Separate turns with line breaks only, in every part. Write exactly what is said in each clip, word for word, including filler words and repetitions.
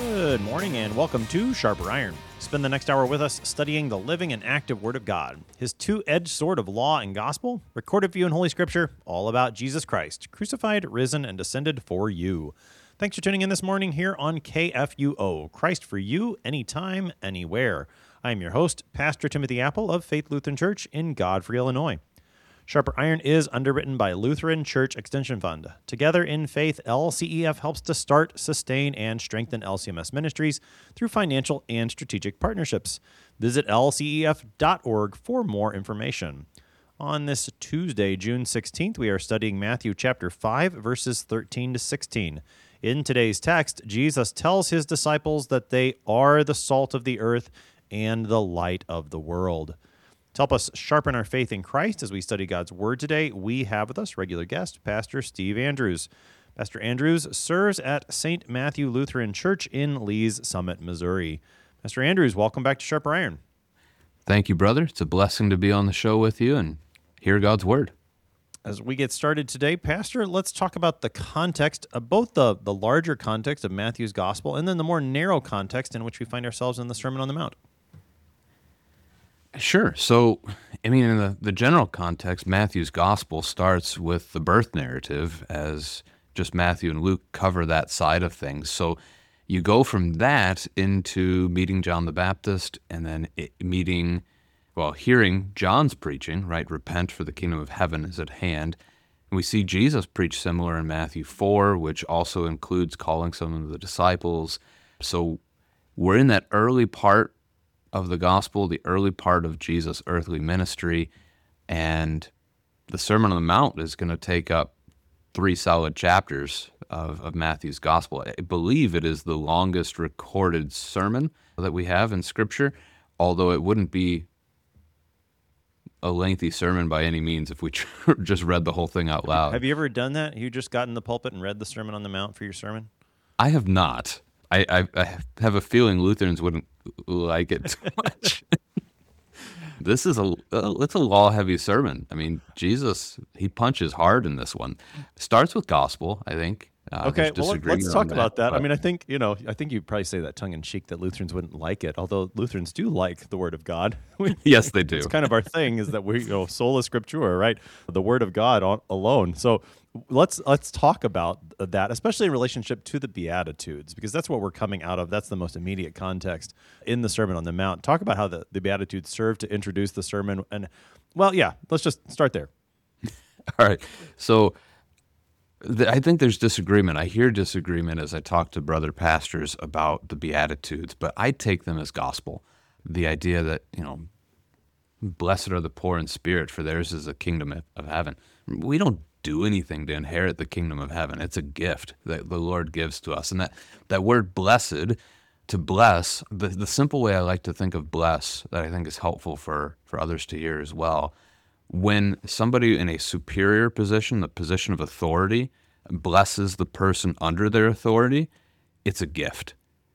Good morning and welcome to Sharper Iron. Spend the next hour with us studying the living and active Word of God, His two-edged sword of law and gospel, recorded for you in Holy Scripture, all about Jesus Christ, crucified, risen, and descended for you. Thanks for tuning in this morning here on K F U O, Christ for you, anytime, anywhere. I am your host, Pastor Timothy Apple of Faith Lutheran Church in Godfrey, Illinois. Sharper Iron is underwritten by Lutheran Church Extension Fund. Together in Faith, L C E F helps to start, sustain, and strengthen L C M S ministries through financial and strategic partnerships. Visit L C E F dot org for more information. On this Tuesday, June sixteenth, we are studying Matthew chapter five, verses thirteen to sixteen. In today's text, Jesus tells his disciples that they are the salt of the earth and the light of the world. To help us sharpen our faith in Christ as we study God's Word today, we have with us regular guest, Pastor Steve Andrews. Pastor Andrews serves at Saint Matthew Lutheran Church in Lee's Summit, Missouri. Pastor Andrews, welcome back to Sharper Iron.
Thank you, brother. It's a blessing to be on the show with you and hear God's Word.
As we get started today, Pastor, let's talk about the context of both the, the larger context of Matthew's Gospel and then the more narrow context in which we find ourselves in the Sermon on the Mount.
Sure. So, I mean, in the, the general context, Matthew's gospel starts with the birth narrative, as just Matthew and Luke cover that side of things. So you go from that into meeting John the Baptist and then it, meeting, well, hearing John's preaching, right? Repent, for the kingdom of heaven is at hand. And we see Jesus preach similar in Matthew four, which also includes calling some of the disciples. So we're in that early part of the gospel, the early part of Jesus' earthly ministry, and the Sermon on the Mount is going to take up three solid chapters of, of Matthew's gospel. I believe it is the longest recorded sermon that we have in Scripture, although it wouldn't be a lengthy sermon by any means if we just read the whole thing out loud.
Have you ever done that? You just got in the pulpit and read the Sermon on the Mount for your sermon?
I have not. I, I, I have a feeling Lutherans wouldn't like it too much. This is a it's a law-heavy sermon. I mean, Jesus, he punches hard in this one. Starts with gospel, I think. Uh,
okay, well, let's talk
that,
about that.
But,
I mean, I think, you know, I think you'd probably say that tongue-in-cheek that Lutherans wouldn't like it, although Lutherans do like the Word of God.
Yes, they do.
It's kind of our thing is that we, you know, sola scriptura, right? The Word of God on, alone. So let's let's talk about that, especially in relationship to the Beatitudes, because that's what we're coming out of. That's the most immediate context in the Sermon on the Mount. Talk about how the, the Beatitudes serve to introduce the sermon. And, well, yeah, let's just start there.
All right. So I think there's disagreement. I hear disagreement as I talk to brother pastors about the Beatitudes, but I take them as gospel. The idea that, you know, blessed are the poor in spirit, for theirs is the kingdom of heaven. We don't do anything to inherit the kingdom of heaven. It's a gift that the Lord gives to us. And that, that word blessed, to bless, the, the simple way I like to think of bless, that I think is helpful for, for others to hear as well, when somebody in a superior position, the position of authority, blesses the person under their authority, it's a gift.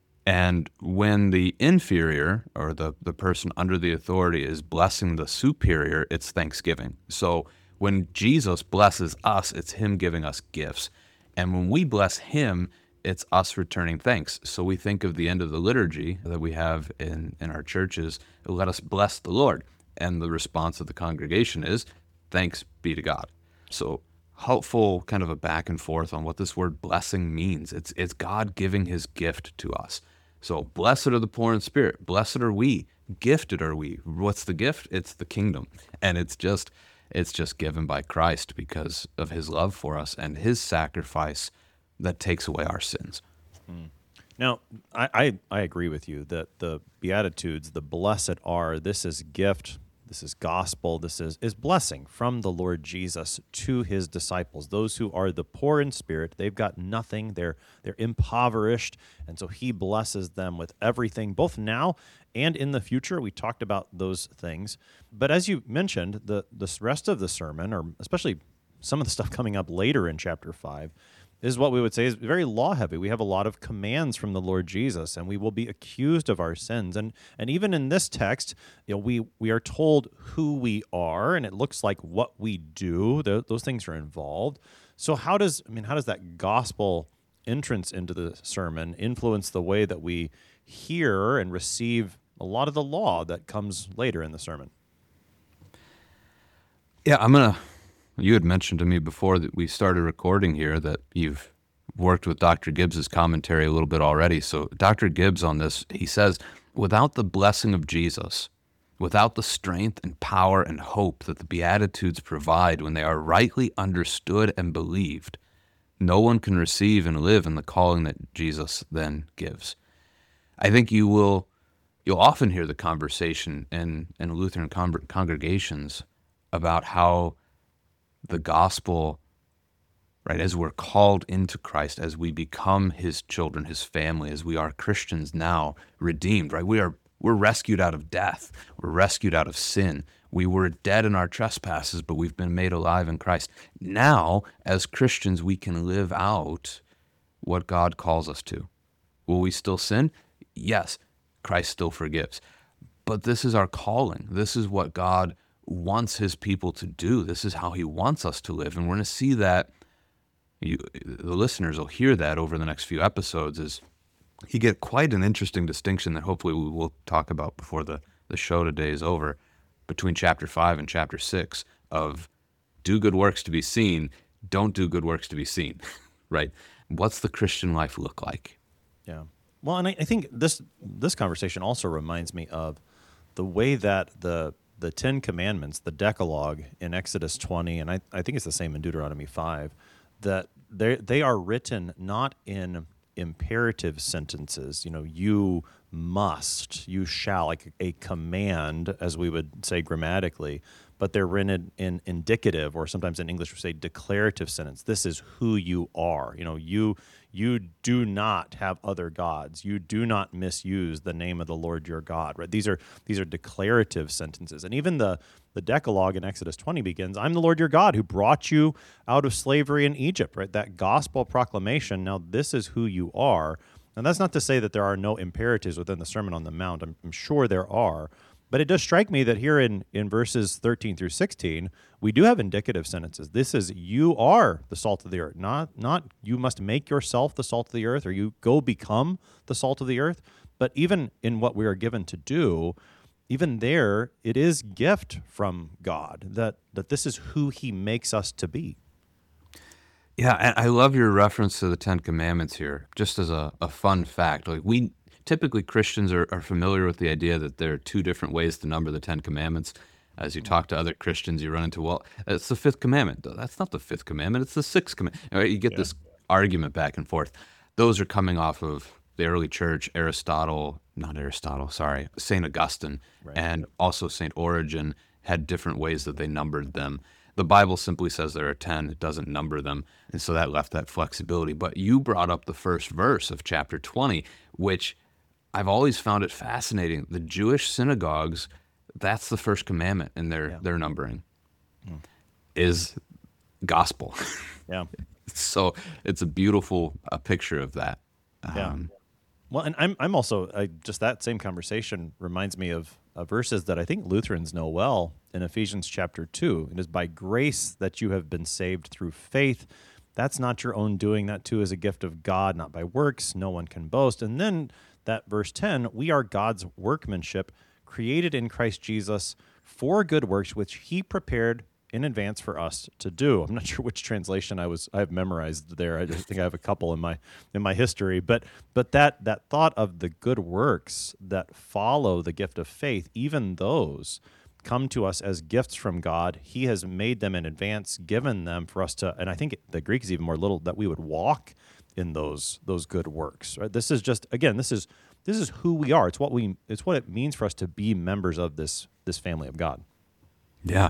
And when the inferior, or the, the person under the authority, is blessing the superior, it's thanksgiving. So when Jesus blesses us, it's him giving us gifts. And when we bless him, it's us returning thanks. So we think of the end of the liturgy that we have in, in our churches, let us bless the Lord. And the response of the congregation is, thanks be to God. So helpful kind of a back and forth on what this word blessing means. It's it's God giving his gift to us. So blessed are the poor in spirit. Blessed are we. Gifted are we. What's the gift? It's the kingdom. And it's just it's just given by Christ because of his love for us and his sacrifice that takes away our sins.
Mm. Now, I, I, I agree with you that the Beatitudes, the blessed are, this is gift, this is gospel, this is, is blessing from the Lord Jesus to his disciples. Those who are the poor in spirit, they've got nothing, they're they're impoverished, and so he blesses them with everything, both now and in the future. We talked about those things. But as you mentioned, the, the rest of the sermon, or especially some of the stuff coming up later in chapter five, is what we would say is very law-heavy. We have a lot of commands from the Lord Jesus, and we will be accused of our sins. And and even in this text, you know, we we are told who we are, and it looks like what we do. Th- those things are involved. So how does I mean how does that gospel entrance into the sermon influence the way that we hear and receive a lot of the law that comes later in the sermon?
Yeah, I'm going to, you had mentioned to me before that we started recording here that you've worked with Doctor Gibbs's commentary a little bit already. So Doctor Gibbs on this, he says, without the blessing of Jesus, without the strength and power and hope that the Beatitudes provide when they are rightly understood and believed, no one can receive and live in the calling that Jesus then gives. I think you will, you'll often hear the conversation in, in Lutheran con- congregations about how the gospel, right, as we're called into Christ, as we become his children, his family, as we are Christians now, redeemed, right? We are, we're rescued out of death. We're rescued out of sin. We were dead in our trespasses, but we've been made alive in Christ. Now, as Christians, we can live out what God calls us to. Will we still sin? Yes, Christ still forgives. But this is our calling. This is what God wants his people to do. This is how he wants us to live. And we're going to see that, you, the listeners will hear that over the next few episodes, is you get quite an interesting distinction that hopefully we will talk about before the, the show today is over, between chapter five and chapter six of do good works to be seen, don't do good works to be seen, right? What's the Christian life look like?
Yeah. Well, and I, I think this this conversation also reminds me of the way that the the Ten Commandments, the Decalogue in Exodus twenty, and I, I think it's the same in Deuteronomy five, that they they are written not in imperative sentences, you know, you must, you shall, like a command, as we would say grammatically, but they're written in indicative, or sometimes in English we say declarative sentence. This is who you are. You know, you you do not have other gods. You do not misuse the name of the Lord your God. Right? These are these are declarative sentences. And even the the Decalogue in Exodus twenty begins, I'm the Lord your God who brought you out of slavery in Egypt. Right? That gospel proclamation. Now this is who you are. And that's not to say that there are no imperatives within the Sermon on the Mount. I'm, I'm sure there are. But it does strike me that here in, in verses thirteen through sixteen, we do have indicative sentences. This is, you are the salt of the earth, not not you must make yourself the salt of the earth, or you go become the salt of the earth. But even in what we are given to do, even there, it is gift from God, that, that this is who he makes us to be.
Yeah, and I love your reference to the Ten Commandments here, just as a, a fun fact. Like we typically Christians are, are familiar with the idea that there are two different ways to number the Ten Commandments. As you talk to other Christians, you run into, well, it's the fifth commandment. That's not the fifth commandment, it's the sixth commandment. Right? You get yeah. this argument back and forth. Those are coming off of the early church, Aristotle, not Aristotle, sorry, Saint Augustine, right. and also Saint Origen had different ways that they numbered them. The Bible simply says there are ten, it doesn't number them, and so that left that flexibility. But you brought up the first verse of chapter twenty, which I've always found it fascinating. The Jewish synagogues, that's the first commandment in their, yeah. their numbering, mm. is gospel.
Yeah.
So it's a beautiful a picture of that.
Yeah. Um, well, and I'm I'm also, I, just that same conversation reminds me of uh, verses that I think Lutherans know well in Ephesians chapter two. It is by grace that you have been saved through faith. That's not your own doing. That too is a gift of God, not by works. No one can boast. And then that verse ten, we are God's workmanship, created in Christ Jesus for good works, which he prepared in advance for us to do. I'm not sure which translation I was I have memorized there. I just think I have a couple in my in my history. But but that that thought of the good works that follow the gift of faith, even those come to us as gifts from God. He has made them in advance, given them for us to, and I think the Greek is even more little, that we would walk in those those good works. Right? This is just, again, this is this is who we are. It's what we it's what it means for us to be members of this this family of God.
Yeah.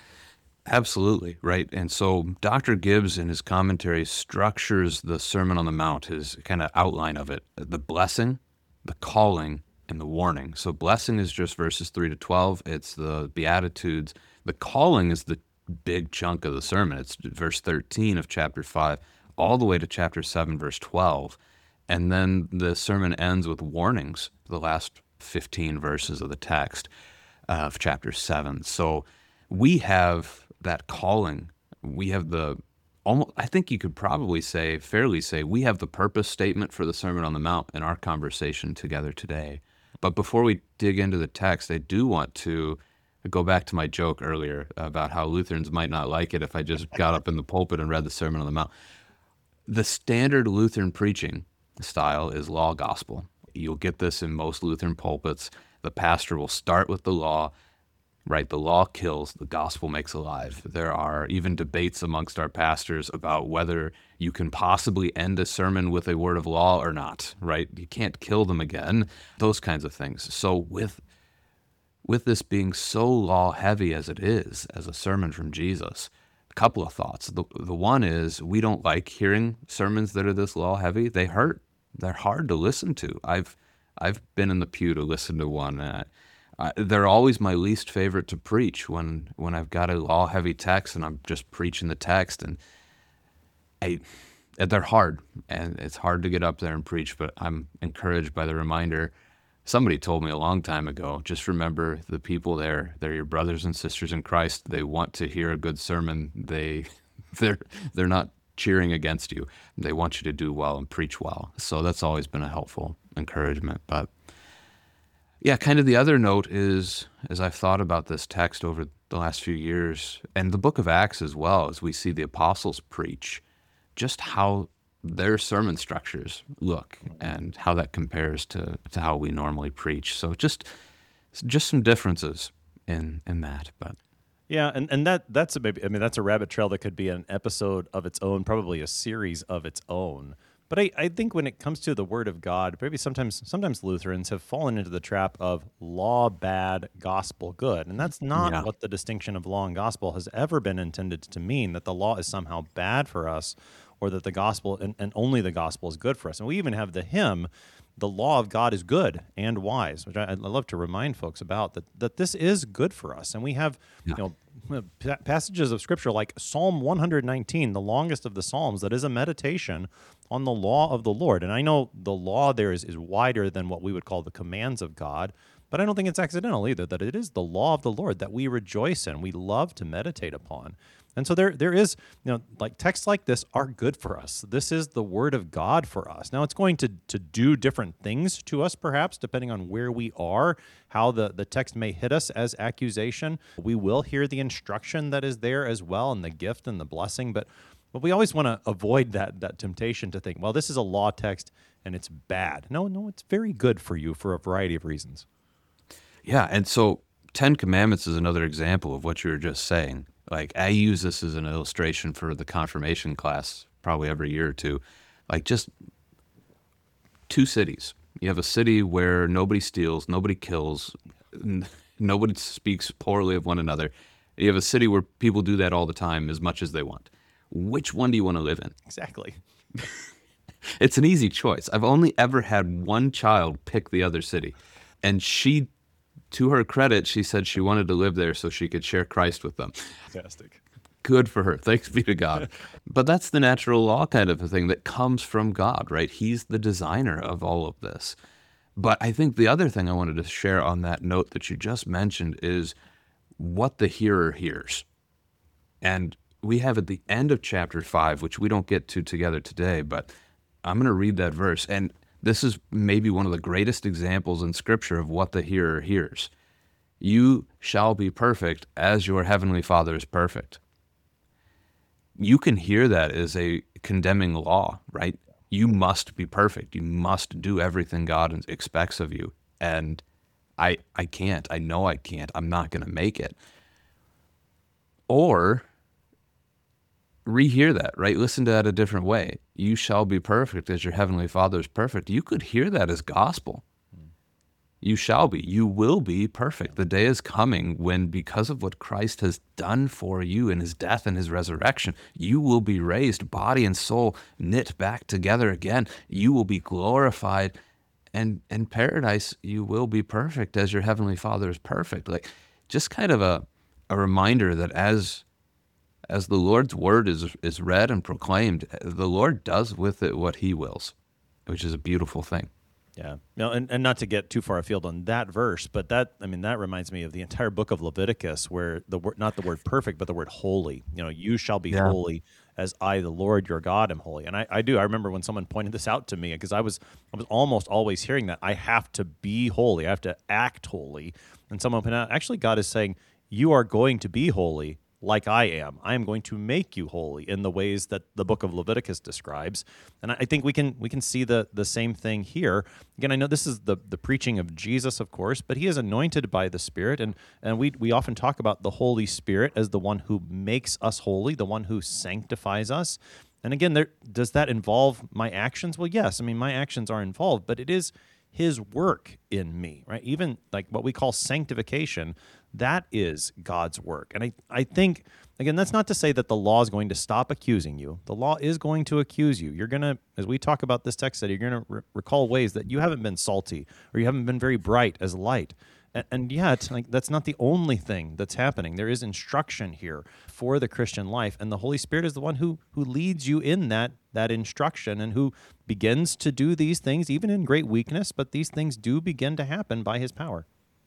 Absolutely, right. And so Doctor Gibbs in his commentary structures the Sermon on the Mount, his kind of outline of it, the blessing, the calling, and the warning. So blessing is just verses three to twelve. It's the Beatitudes. The calling is the big chunk of the sermon. It's verse thirteen of chapter five, all the way to chapter seven, verse twelve. And then the sermon ends with warnings, the last fifteen verses of the text of chapter seven. So we have that calling. We have the almost, I think you could probably say, fairly say, we have the purpose statement for the Sermon on the Mount in our conversation together today. But before we dig into the text, I do want to go back to my joke earlier about how Lutherans might not like it if I just got up in the pulpit and read the Sermon on the Mount. The standard Lutheran preaching style is law gospel. You'll get this in most Lutheran pulpits. The pastor will start with the law, right? The law kills, the gospel makes alive. There are even debates amongst our pastors about whether you can possibly end a sermon with a word of law or not, right? You can't kill them again, those kinds of things. So with with this being so law heavy as it is, as a sermon from Jesus, a couple of thoughts. The, the one is we don't like hearing sermons that are this law heavy. They hurt. They're hard to listen to. I've I've been in the pew to listen to one. Uh, uh, they're always my least favorite to preach when when I've got a law heavy text and I'm just preaching the text, and I they're hard and it's hard to get up there and preach. But I'm encouraged by the reminder. Somebody told me a long time ago, just remember the people there. They're your brothers and sisters in Christ. They want to hear a good sermon. They they're they're not cheering against you. They want you to do well and preach well. So that's always been a helpful encouragement. But yeah, kind of the other note is, as I've thought about this text over the last few years, and the book of Acts as well, as we see the apostles preach, just how their sermon structures look and how that compares to, to how we normally preach. So just just some differences in in that. But
Yeah, and, and that that's a maybe I mean that's a rabbit trail that could be an episode of its own, probably a series of its own. But I, I think when it comes to the Word of God, maybe sometimes sometimes Lutherans have fallen into the trap of law bad, gospel good. And that's not
yeah,
what the distinction of law and gospel has ever been intended to mean, that the law is somehow bad for us or that the gospel and, and only the gospel is good for us. And we even have the hymn, the law of God is good and wise, which I, I love to remind folks about, that, that this is good for us. And we have,
yeah,
you know, pa- passages of Scripture like Psalm one nineteen, the longest of the Psalms, that is a meditation on the law of the Lord. And I know the law there is, is wider than what we would call the commands of God, but I don't think it's accidental either, that it is the law of the Lord that we rejoice in, we love to meditate upon. And so there, there is, you know, like texts like this are good for us. This is the Word of God for us. Now, it's going to to do different things to us, perhaps, depending on where we are, how the, the text may hit us as accusation. We will hear the instruction that is there as well, and the gift and the blessing. But but we always want to avoid that that temptation to think, well, this is a law text and it's bad. No, no, it's very good for you for a variety of reasons.
yeah. And so Ten Commandments is another example of what you were just saying. Like, I use this as an illustration for the confirmation class probably every year or two. Like, just two cities. You have a city where nobody steals, nobody kills, n- nobody speaks poorly of one another. You have a city where people do that all the time as much as they want. Which one do you want to live in?
Exactly.
It's an easy choice. I've only ever had one child pick the other city. And she, to her credit, she said she wanted to live there so she could share Christ with them.
Fantastic.
Good for her. Thanks be to God. But that's the natural law kind of a thing that comes from God, right? He's the designer of all of this. But I think the other thing I wanted to share on that note that you just mentioned is what the hearer hears. And we have at the end of chapter five, which we don't get to together today, but I'm going to read that verse. And this is maybe one of the greatest examples in Scripture of what the hearer hears. You shall be perfect as your heavenly Father is perfect. You can hear that as a condemning law, right? You must be perfect. You must do everything God expects of you. And I I can't. I know I can't. I'm not going to make it. Or rehear that, right? Listen to that a different way. You shall be perfect as your heavenly Father is perfect. You could hear that as gospel. You shall be. You will be perfect. The day is coming when, because of what Christ has done for you in his death and his resurrection, you will be raised, body and soul knit back together again. You will be glorified. And in paradise, you will be perfect as your heavenly Father is perfect. Like, just kind of a, a reminder that as as the Lord's word is is read and proclaimed, the Lord does with it what he wills, which is a beautiful thing.
Yeah. No, and, and not to get too far afield on that verse, but that, I mean, that reminds me of the entire book of Leviticus, where the word, not the word perfect, but the word holy. You know, you shall be
Yeah.
holy as I, the Lord your God, am holy. And I, I do. I remember when someone pointed this out to me, because I was I was almost always hearing that I have to be holy, I have to act holy. And someone pointed out, actually, God is saying, you are going to be holy like I am. I am going to make you holy in the ways that the book of Leviticus describes. And I think we can we can see the the same thing here. Again, I know this is the, the preaching of Jesus, of course, but he is anointed by the Spirit. And, and we, we often talk about the Holy Spirit as the one who makes us holy, the one who sanctifies us. And again, there, does that involve my actions? Well, yes. I mean, my actions are involved, but it is his work in me, right? Even like what we call sanctification, that is God's work. And I, I think, again, that's not to say that the law is going to stop accusing you. The law is going to accuse you. You're going to, as we talk about this text study, you're going to re- recall ways that you haven't been salty or you haven't been very bright as light. And, and yet, like, that's not the only thing that's happening. There is instruction here for the Christian life, and the Holy Spirit is the one who who leads you in that that instruction and who begins to do these things, even in great weakness, but these things do begin to happen by his power.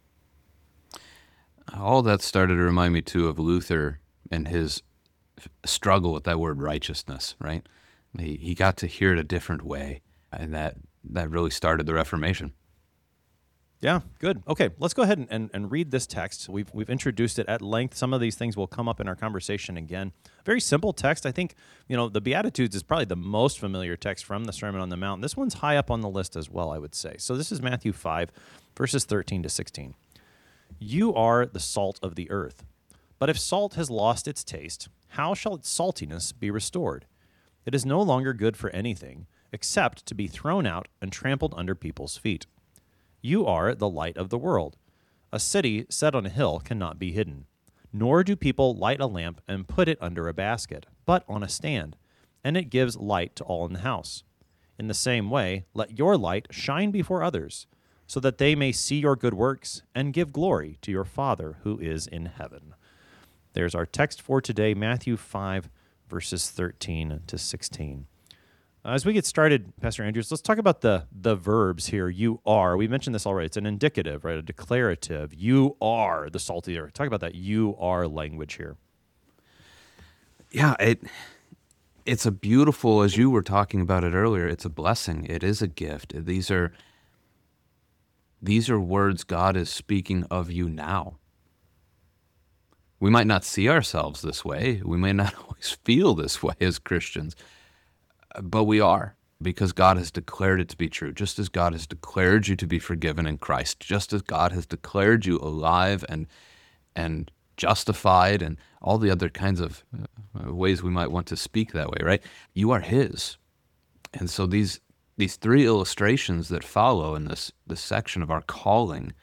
All that started to remind me, too, of Luther and his struggle with that word righteousness, right? He, he got to hear it a different way, and that, that really started the Reformation.
Yeah, good. Okay, let's go ahead and, and, and read this text. We've we've introduced it at length. Some of these things will come up in our conversation again. Very simple text. I think, you know, the Beatitudes is probably the most familiar text from the Sermon on the Mount. This one's high up on the list as well, I would say. So this is Matthew five, verses thirteen to sixteen. You are the salt of the earth. But if salt has lost its taste, how shall its saltiness be restored? It is no longer good for anything except to be thrown out and trampled under people's feet. You are the light of the world. A city set on a hill cannot be hidden. Nor do people light a lamp and put it under a basket, but on a stand, and it gives light to all in the house. In the same way, let your light shine before others, so that they may see your good works and give glory to your Father who is in heaven. There's our text for today, Matthew five, verses thirteen to sixteen. As we get started, Pastor Andrews, let's talk about the the verbs here. You are. We mentioned this already. It's an indicative, right? A declarative. You are the salt of the earth. Talk about that you are language here.
Yeah, it it's a beautiful, as you were talking about it earlier, it's a blessing. It is a gift. These are these are words God is speaking of you now. We might not see ourselves this way. We may not always feel this way as Christians. But we are, because God has declared it to be true, just as God has declared you to be forgiven in Christ, just as God has declared you alive and and justified and all the other kinds of uh, ways we might want to speak that way, right? You are his. And so these these three illustrations that follow in this, this section of our calling,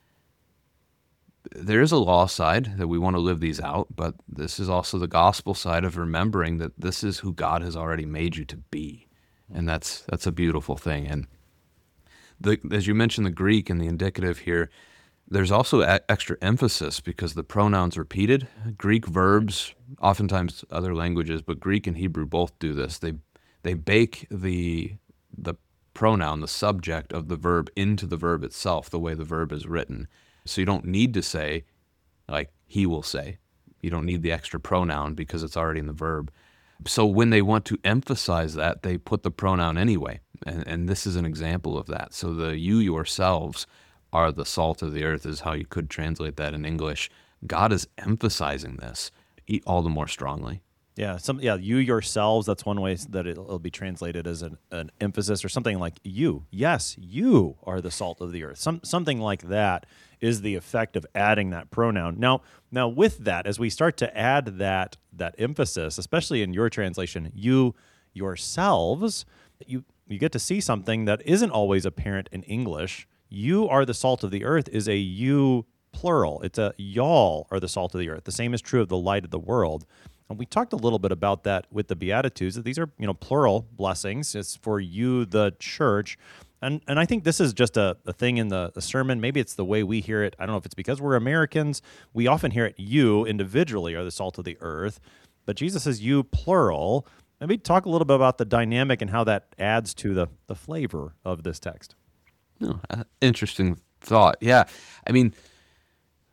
there is a law side that we want to live these out, but this is also the gospel side of remembering that this is who God has already made you to be. And that's that's a beautiful thing. And the, as you mentioned, the Greek and the indicative here, there's also a- extra emphasis because the pronoun's repeated. Greek verbs, oftentimes other languages, but Greek and Hebrew both do this. They they bake the the pronoun, the subject of the verb, into the verb itself, the way the verb is written. So you don't need to say, like, he will say. You don't need the extra pronoun because it's already in the verb. So when they want to emphasize that, they put the pronoun anyway. And, and this is an example of that. So the you yourselves are the salt of the earth is how you could translate that in English. God is emphasizing this all the more strongly.
Yeah, some yeah, you yourselves, that's one way that it'll, it'll be translated as an, an emphasis, or something like you. Yes, you are the salt of the earth. Some something like that is the effect of adding that pronoun. Now, now with that, as we start to add that that emphasis, especially in your translation, you yourselves, you you get to see something that isn't always apparent in English. You are the salt of the earth is a you plural. It's a y'all are the salt of the earth. The same is true of the light of the world. And we talked a little bit about that with the Beatitudes, that these are, you know, plural blessings. It's for you, the church. And and I think this is just a, a thing in the, the sermon. Maybe it's the way we hear it. I don't know if it's because we're Americans. We often hear it, you individually are the salt of the earth. But Jesus says you plural. Maybe talk a little bit about the dynamic and how that adds to the, the flavor of this text.
Oh, uh, interesting thought. Yeah. I mean,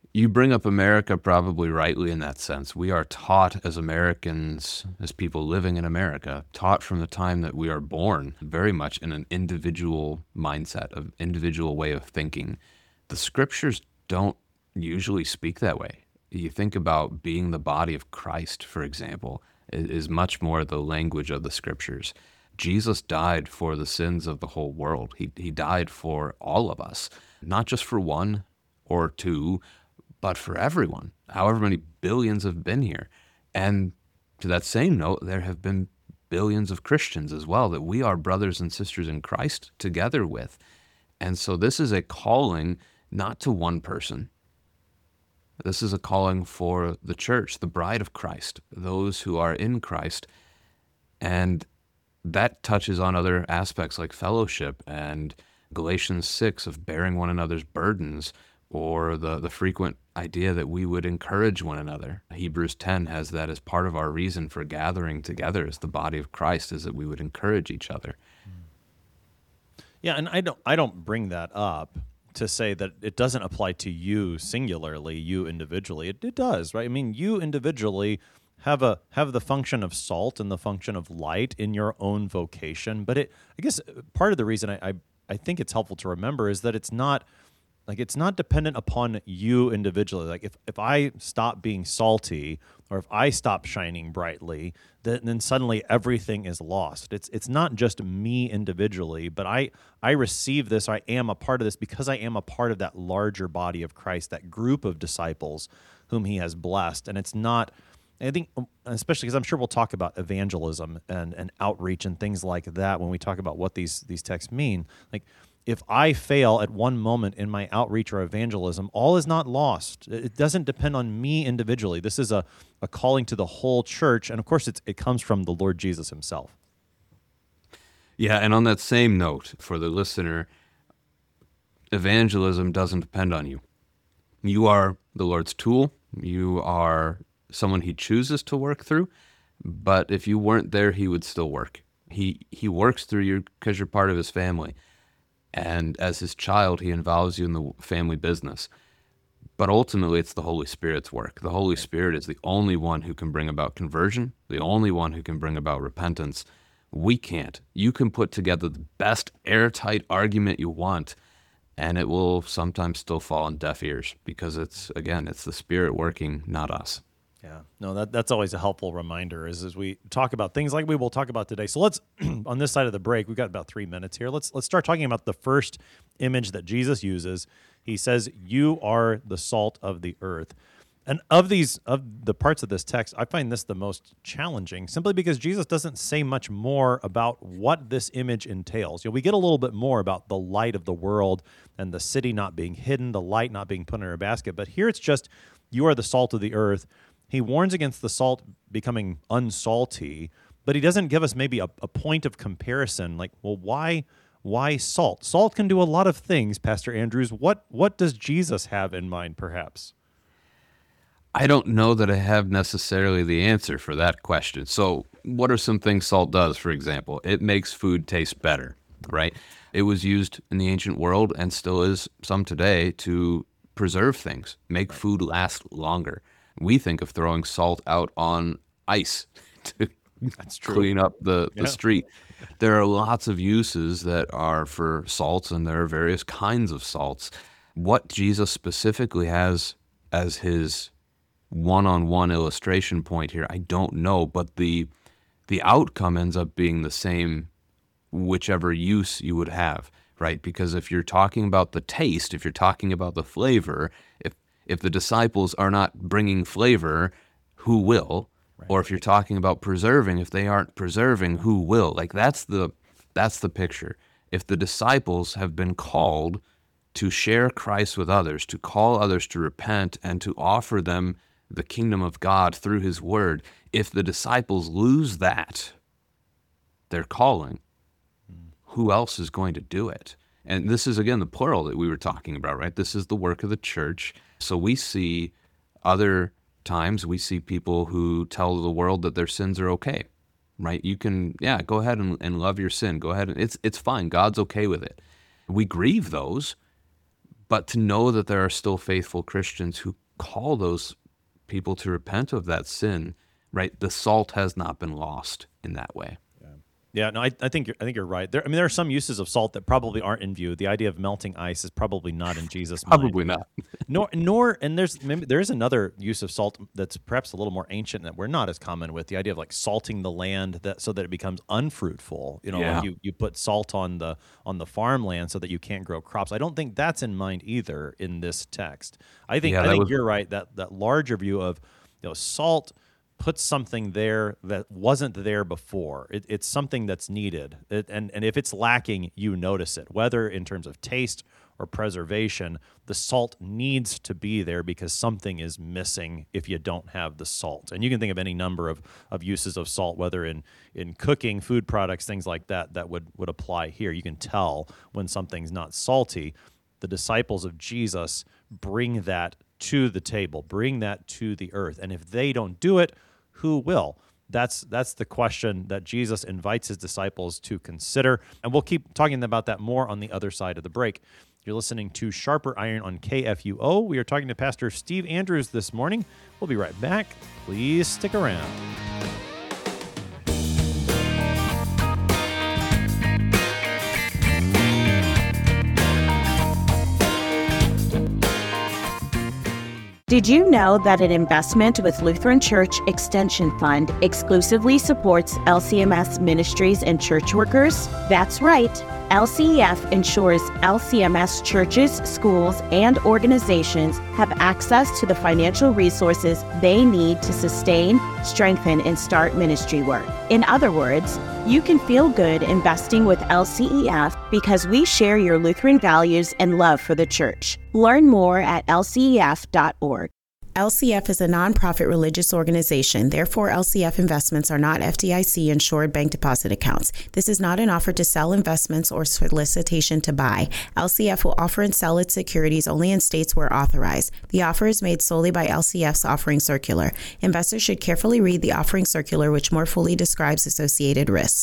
You bring up America probably rightly in that sense. We are taught as Americans, as people living in America, taught from the time that we are born, very much in an individual mindset, an individual way of thinking. The scriptures don't usually speak that way. You think about being the body of Christ, for example, is much more the language of the scriptures. Jesus died for the sins of the whole world. He, he died for all of us, not just for one or two, but for everyone, however many billions have been here. And to that same note, there have been billions of Christians as well that we are brothers and sisters in Christ together with. And so this is a calling not to one person. This is a calling for the church, the bride of Christ, those who are in Christ. And that touches on other aspects like fellowship and Galatians six of bearing one another's burdens, or the, the frequent idea that we would encourage one another. Hebrews ten has that as part of our reason for gathering together as the body of Christ, is that we would encourage each other.
Yeah, and I don't I don't bring that up to say that it doesn't apply to you singularly, you individually. It, it does, right? I mean, you individually have a have the function of salt and the function of light in your own vocation. But it I guess part of the reason I, I, I think it's helpful to remember is that it's not Like, it's not dependent upon you individually. Like, if, if I stop being salty or if I stop shining brightly, then, then suddenly everything is lost. It's it's not just me individually, but I, I receive this, I am a part of this because I am a part of that larger body of Christ, that group of disciples whom he has blessed. And it's not, I think, especially because I'm sure we'll talk about evangelism and, and outreach and things like that when we talk about what these these texts mean. Like, if I fail at one moment in my outreach or evangelism, all is not lost. It doesn't depend on me individually. This is a, a calling to the whole church, and of course it's, it comes from the Lord Jesus himself.
Yeah, and on that same note, for the listener, evangelism doesn't depend on you. You are the Lord's tool. You are someone he chooses to work through, but if you weren't there, he would still work. He, he works through you because you're part of his family. And as his child, he involves you in the family business. But ultimately, it's the Holy Spirit's work. The Holy Spirit is the only one who can bring about conversion, the only one who can bring about repentance. We can't. You can put together the best airtight argument you want, and it will sometimes still fall on deaf ears because it's, again, it's the Spirit working, not us.
Yeah, no, that that's always a helpful reminder is as we talk about things like we will talk about today. So let's, on this side of the break, we've got about three minutes here. Let's let's start talking about the first image that Jesus uses. He says, "You are the salt of the earth." And of these, of the parts of this text, I find this the most challenging, simply because Jesus doesn't say much more about what this image entails. You know, we get a little bit more about the light of the world and the city not being hidden, the light not being put in a basket. But here it's just, you are the salt of the earth. He warns against the salt becoming unsalty, but he doesn't give us maybe a, a point of comparison. Like, well, why why salt? Salt can do a lot of things, Pastor Andrews. What what does Jesus have in mind, perhaps?
I don't know that I have necessarily the answer for that question. So what are some things salt does, for example? It makes food taste better, right? It was used in the ancient world and still is some today to preserve things, make right. food last longer. We think of throwing salt out on ice to
That's true.
clean up the, the
yeah.
street. There are lots of uses that are for salts, and there are various kinds of salts. What Jesus specifically has as his one-on-one illustration point here, I don't know, but the the outcome ends up being the same whichever use you would have, right? Because if you're talking about the taste, if you're talking about the flavor, if if the disciples are not bringing flavor, who will? Right. Or if you're talking about preserving, if they aren't preserving, who will? Like that's the that's the picture. If the disciples have been called to share Christ with others, to call others to repent, and to offer them the kingdom of God through his word, if the disciples lose that, their calling, mm. who else is going to do it? And this is, again, the plural that we were talking about, right? This is the work of the church. So we see other times, we see people who tell the world that their sins are okay, right? You can, yeah, go ahead and, and love your sin. Go ahead. And, it's, it's fine. God's okay with it. We grieve those, But to know that there are still faithful Christians who call those people to repent of that sin, right? The salt has not been lost in that way.
Yeah, no, I, I think you're, I think you're right. There, I mean, there are some uses of salt that probably aren't in view. The idea of melting ice is probably not in Jesus' mind.
Probably not.
nor, nor, and there's maybe there is another use of salt that's perhaps a little more ancient that we're not as common with. The idea of like salting the land that so that it becomes unfruitful. You know,
Yeah.
like you, you put salt on the on the farmland so that you can't grow crops. I don't think that's in mind either in this text. I think
Yeah,
I
that
think
was-
you're right that that larger view of you know salt puts something there that wasn't there before. It, it's something that's needed. It, and, and if it's lacking, you notice it. Whether in terms of taste or preservation, the salt needs to be there because something is missing if you don't have the salt. And you can think of any number of, of uses of salt, whether in, in cooking, food products, things like that, that would, would apply here. You can tell when something's not salty. The disciples of Jesus bring that to the table, bring that to the earth. And if they don't do it, who will? That's that's the question that Jesus invites his disciples to consider. And we'll keep talking about that more on the other side of the break. You're listening to Sharper Iron on K F U O. We are talking to Pastor Steve Andrews this morning. We'll be right back. Please stick around.
Did you know that an investment with Lutheran Church Extension Fund exclusively supports L C M S ministries and church workers? That's right. L C E F ensures L C M S churches, schools, and organizations have access to the financial resources they need to sustain, strengthen, and start ministry work. In other words, you can feel good investing with L C E F because we share your Lutheran values and love for the church. Learn more at L C E F dot org. L C F is a nonprofit religious organization. Therefore, L C F investments are not F D I C-insured bank deposit accounts. This is not an offer to sell investments or solicitation to buy. L C F will offer and sell its securities only in states where authorized. The offer is made solely by L C F's offering circular. Investors should carefully read the offering circular, which more fully describes associated risks.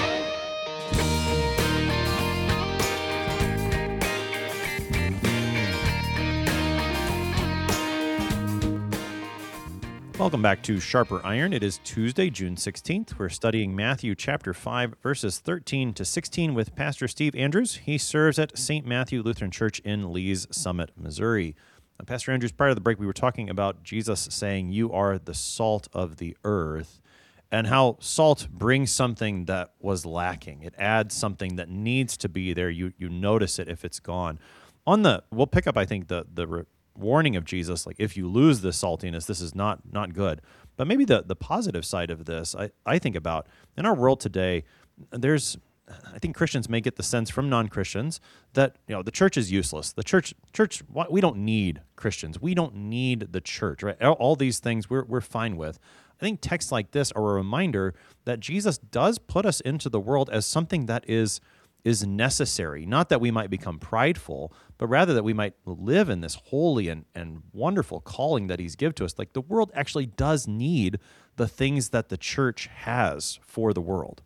Welcome back to Sharper Iron. It is Tuesday, June sixteenth. We're studying Matthew chapter five, verses thirteen to sixteen with Pastor Steve Andrews. He serves at Saint Matthew Lutheran Church in Lee's Summit, Missouri. Now, Pastor Andrews, prior to the break, we were talking about Jesus saying, "You are the salt of the earth," and how salt brings something that was lacking. It adds something that needs to be there. You you notice it if it's gone. On the, we'll pick up, I think, the the re- warning of Jesus, like if you lose this saltiness, this is not not good. But maybe the the positive side of this, I, I think about in our world today, there's, I think Christians may get the sense from non-Christians that you know the church is useless. The church, church, we don't need Christians. We don't need the church, right? All, all these things we're we're fine with. I think texts like this are a reminder that Jesus does put us into the world as something that is is necessary, not that we might become prideful, but rather that we might live in this holy and, and wonderful calling that he's given to us. Like the world actually does need the things that the church has for the world.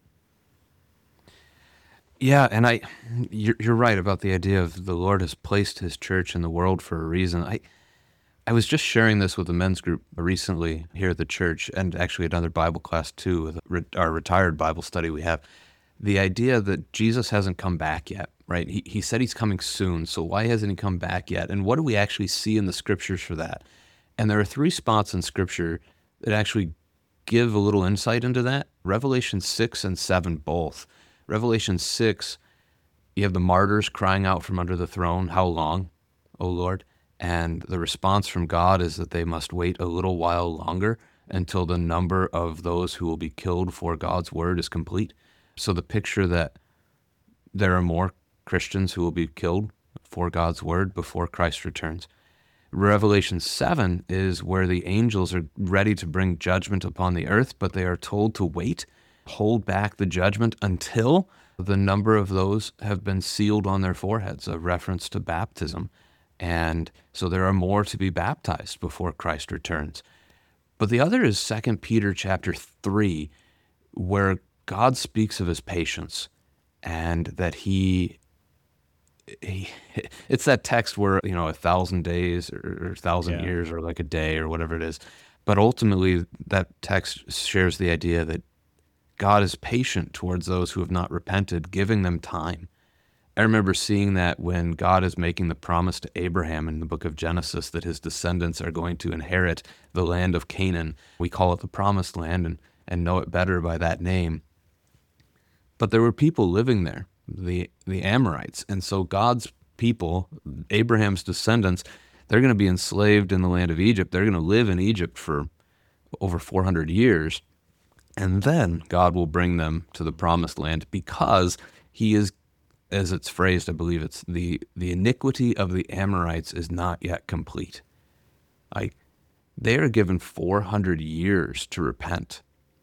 Yeah, and I, you're, you're right about the idea of the Lord has placed his church in the world for a reason. I, I was just sharing this with the men's group recently here at the church, and actually another Bible class too, with re- our retired Bible study we have. The idea that Jesus hasn't come back yet, right? He he said he's coming soon, so why hasn't he come back yet? And what do we actually see in the scriptures for that? And there are three spots in scripture that actually give a little insight into that. Revelation six and seven both. Revelation six, you have the martyrs crying out from under the throne, "How long, O Lord?" And the response from God is that they must wait a little while longer until the number of those who will be killed for God's word is complete. So the picture that there are more Christians who will be killed for God's word before Christ returns. Revelation seven is where the angels are ready to bring judgment upon the earth, but they are told to wait, hold back the judgment until the number of those have been sealed on their foreheads, a reference to baptism. And so there are more to be baptized before Christ returns. But the other is Second Peter chapter three, where God speaks of his patience and that he he, it's that text where, you know, a thousand days or, or a thousand
Yeah.
years or like a day or whatever it is. But ultimately, that text shares the idea that God is patient towards those who have not repented, giving them time. I remember seeing that when God is making the promise to Abraham in the book of Genesis that his descendants are going to inherit the land of Canaan. We call it the Promised Land and, and know it better by that name. But there were people living there, the, the Amorites. And so God's people, Abraham's descendants, they're going to be enslaved in the land of Egypt. They're going to live in Egypt for over four hundred years. And then God will bring them to the Promised Land because he is, as it's phrased, I believe it's the, the iniquity of the Amorites is not yet complete. Like, they are given four hundred years to repent.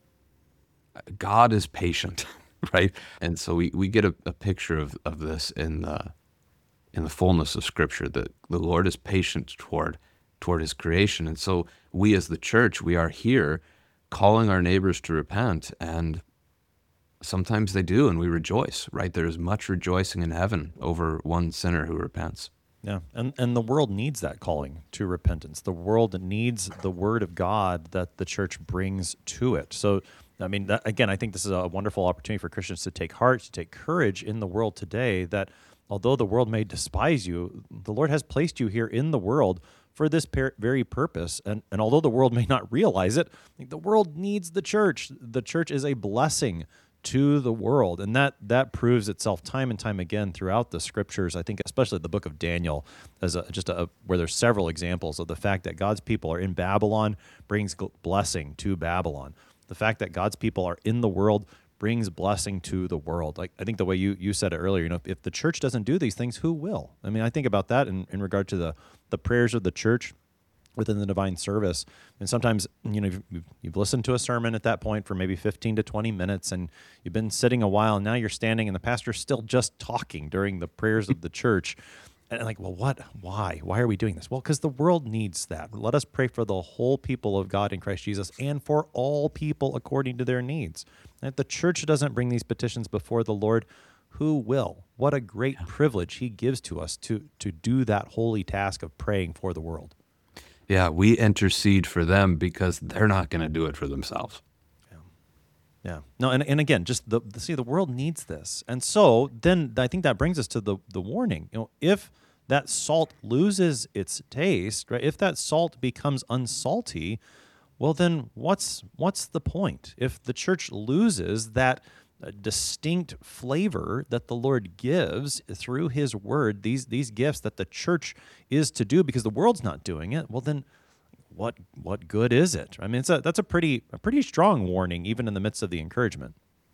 God is patient, right? And so we, we get a, a picture of, of this in the, in the fullness of Scripture, that the Lord is patient toward, toward his creation. And so we as the church, we are here calling our neighbors to repent, and sometimes they do, and we rejoice, right? There's much rejoicing in heaven over one sinner who repents.
Yeah, and and the world needs that calling to repentance. The world needs the word of God that the church brings to it. So, I mean, that, again, I think this is a wonderful opportunity for Christians to take heart, to take courage in the world today, that although the world may despise you, the Lord has placed you here in the world for this per- very purpose. And, and although the world may not realize it, the world needs the church. The church is a blessing to the world. And that that proves itself time and time again throughout the scriptures. I think especially the book of Daniel, as a, just a, where there's several examples of the fact that God's people are in Babylon brings gl- blessing to Babylon. The fact that God's people are in the world brings blessing to the world. Like I think the way you, you said it earlier, you know, if, if the church doesn't do these things, who will? I mean, I think about that in, in regard to the, the prayers of the church within the divine service. And sometimes, you know, you've, you've listened to a sermon at that point for maybe fifteen to twenty minutes, and you've been sitting a while, and now you're standing, and the pastor's still just talking during the prayers of the church. And like, well, what? Why? Why are we doing this? Well, because the world needs that. Let us pray for the whole people of God in Christ Jesus and for all people according to their needs. And if the church doesn't bring these petitions before the Lord, who will? What a great privilege he gives to us to to do that holy task of praying for the world.
Yeah, we intercede for them because they're not going to do it for themselves.
Yeah. No, and, and again, just the, the see the world needs this. And so then I think that brings us to the the warning. You know, if that salt loses its taste, right? If that salt becomes unsalty, well then what's what's the point? If the church loses that uh, distinct flavor that the Lord gives through his word, these these gifts that the church is to do because the world's not doing it, well then What what good is it? I mean, it's a, that's a pretty a pretty strong warning, even in the midst of the encouragement.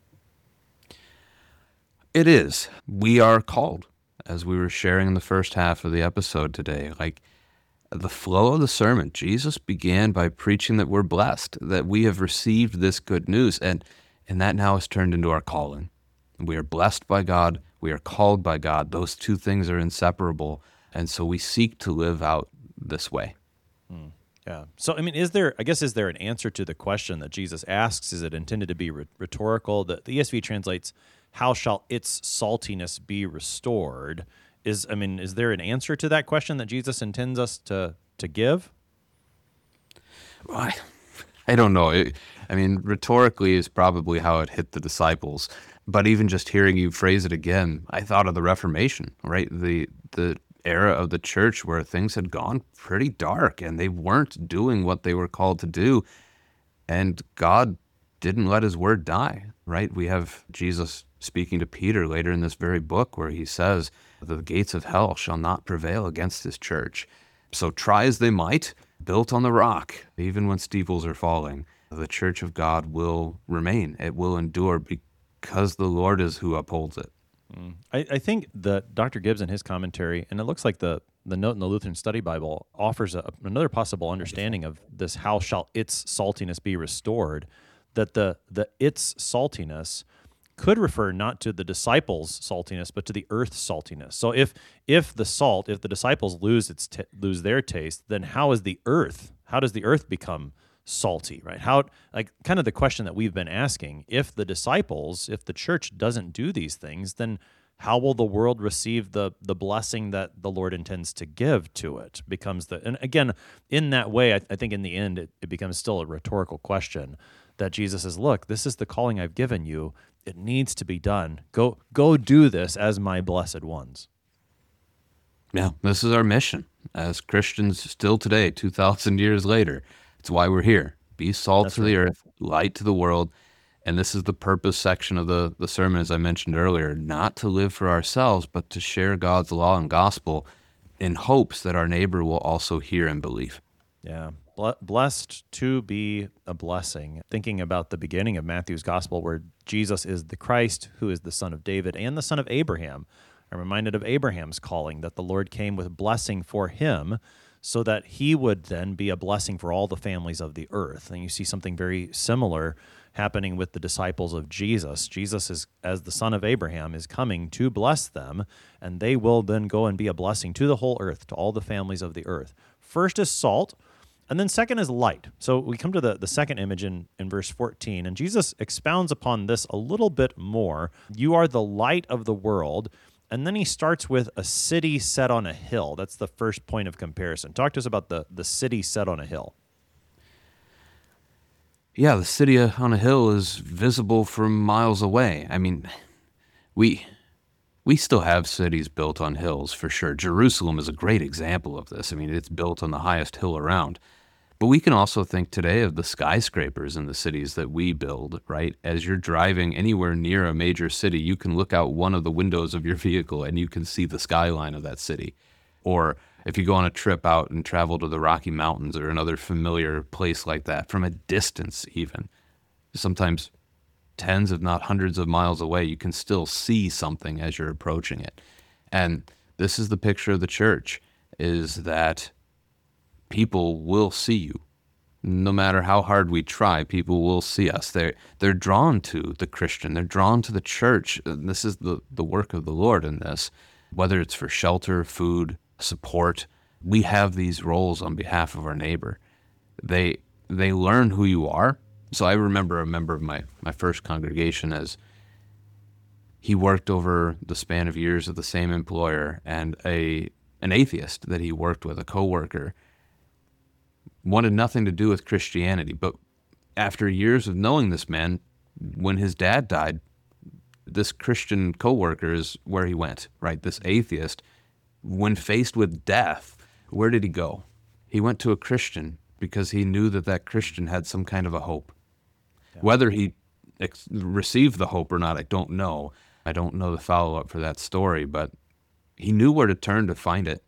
It is. We are called, as we were sharing in the first half of the episode today. Like the flow of the sermon, Jesus began by preaching that we're blessed, that we have received this good news, and and that now has turned into our calling. We are blessed by God. We are called by God. Those two things are inseparable, and so we seek to live out this way.
Hmm. Yeah. So, I mean, is there, I guess, is there an answer to the question that Jesus asks? Is it intended to be rhetorical? The, the E S V translates, how shall its saltiness be restored? Is, I mean, is there an answer to that question that Jesus intends us to, to give?
Well, I, I don't know. It, I mean, rhetorically is probably how it hit the disciples. But even just hearing you phrase it again, I thought of the Reformation, right? The, the, era of the church where things had gone pretty dark and they weren't doing what they were called to do, and God didn't let his word die, right? We have Jesus speaking to Peter later in this very book where he says, the gates of hell shall not prevail against his church. So try as they might, built on the rock, even when steeples are falling, the church of God will remain. It will endure because the Lord is who upholds it.
I, I think that Doctor Gibbs in his commentary, and it looks like the, the note in the Lutheran Study Bible offers a, another possible understanding of this, how shall its saltiness be restored, that the, the its saltiness could refer not to the disciples' saltiness, but to the earth's saltiness. So if if the salt, if the disciples lose its t- lose their taste, then how is the earth, how does the earth become salty, right? How, like, kind of the question that we've been asking, if the disciples, if the church doesn't do these things, then how will the world receive the the blessing that the Lord intends to give to it? Becomes the and again, in that way, I, I think in the end it, it becomes still a rhetorical question that Jesus says, look, this is the calling I've given you. It needs to be done. Go go do this as my blessed ones.
Yeah, this is our mission as Christians still today, two thousand years later. It's why we're here. Be salt
That's
to
right.
the earth, light to the world. And this is the purpose section of the, the sermon, as I mentioned earlier, not to live for ourselves, but to share God's law and gospel in hopes that our neighbor will also hear and believe.
Yeah. Ble- Blessed to be a blessing. Thinking about the beginning of Matthew's gospel where Jesus is the Christ, who is the son of David and the son of Abraham. I'm reminded of Abraham's calling that the Lord came with blessing for him so that he would then be a blessing for all the families of the earth. And you see something very similar happening with the disciples of Jesus. Jesus, is, as the son of Abraham, is coming to bless them, and they will then go and be a blessing to the whole earth, to all the families of the earth. First is salt, and then second is light. So we come to the, the second image in, in verse fourteen, and Jesus expounds upon this a little bit more. You are the light of the world. And then he starts with a city set on a hill. That's the first point of comparison. Talk to us about the, the city set on a hill.
Yeah, the city on a hill is visible from miles away. I mean, we we still have cities built on hills for sure. Jerusalem is a great example of this. I mean, it's built on the highest hill around. But we can also think today of the skyscrapers in the cities that we build, right? As you're driving anywhere near a major city, you can look out one of the windows of your vehicle and you can see the skyline of that city. Or if you go on a trip out and travel to the Rocky Mountains or another familiar place like that, from a distance even, sometimes tens if not hundreds of miles away, you can still see something as you're approaching it. And this is the picture of the church, is that people will see you. No matter how hard we try, people will see us. They're, they're drawn to the Christian. They're drawn to the church. And this is the, the work of the Lord in this. Whether it's for shelter, food, support, we have these roles on behalf of our neighbor. They they learn who you are. So I remember a member of my, my first congregation as he worked over the span of years of the same employer, and a an atheist that he worked with, a coworker, wanted nothing to do with Christianity. But after years of knowing this man, when his dad died, this Christian coworker is where he went, right? This atheist, when faced with death, where did he go? He went to a Christian because he knew that that Christian had some kind of a hope. Yeah. Whether he ex- received the hope or not, I don't know. I don't know the follow-up for that story, but he knew where to turn to find it,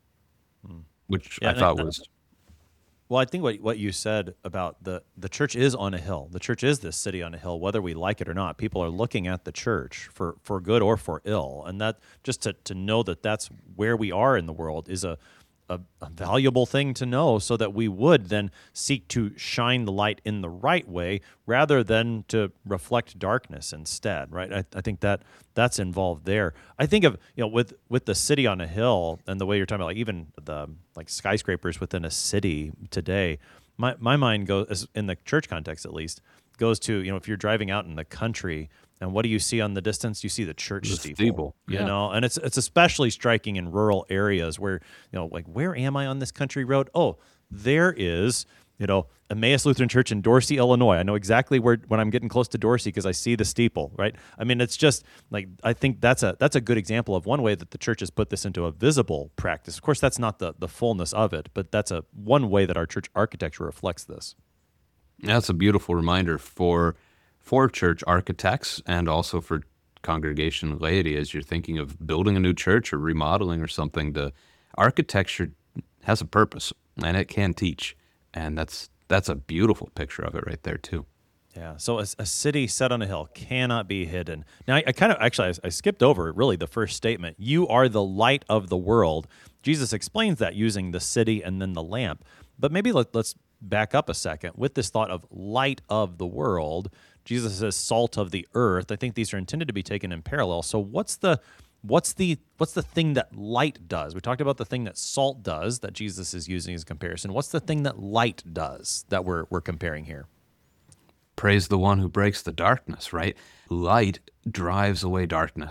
hmm. which yeah, I thought I, was...
Well, I think what what you said about the, the church is on a hill. The church is this city on a hill, whether we like it or not. People are looking at the church for, for good or for ill. And that just to, to know that that's where we are in the world is a, a, a valuable thing to know, so that we would then seek to shine the light in the right way rather than to reflect darkness instead, right? I, I think that that's involved there. I think of, you know, with, with the city on a hill and the way you're talking about, like even the like skyscrapers within a city today, my, my mind goes, in the church context at least, goes to, you know, if you're driving out in the country, and what do you see on the distance? You see the church
the
steeple,
steeple.
you
yeah.
know, and it's it's especially striking in rural areas where, you know, like, where am I on this country road? Oh, there is, you know, Emmaus Lutheran Church in Dorsey, Illinois. I know exactly where when I'm getting close to Dorsey because I see the steeple, right? I mean, it's just like, I think that's a that's a good example of one way that the church has put this into a visible practice. Of course, that's not the the fullness of it, but that's a one way that our church architecture reflects this.
That's a beautiful reminder for for church architects and also for congregation laity as you're thinking of building a new church or remodeling or something. The architecture has a purpose, and it can teach, and that's that's a beautiful picture of it right there too.
Yeah, so a, a city set on a hill cannot be hidden. Now, I, I kind of, actually, I, I skipped over really the first statement. You are the light of the world. Jesus explains that using the city and then the lamp. But maybe let, let's back up a second. With this thought of light of the world, Jesus says salt of the earth. I think these are intended to be taken in parallel. So what's the what's the what's the thing that light does? We talked about the thing that salt does that Jesus is using as a comparison. What's the thing that light does that we're we're comparing here?
Praise the one who breaks the darkness, right? Light drives away darkness.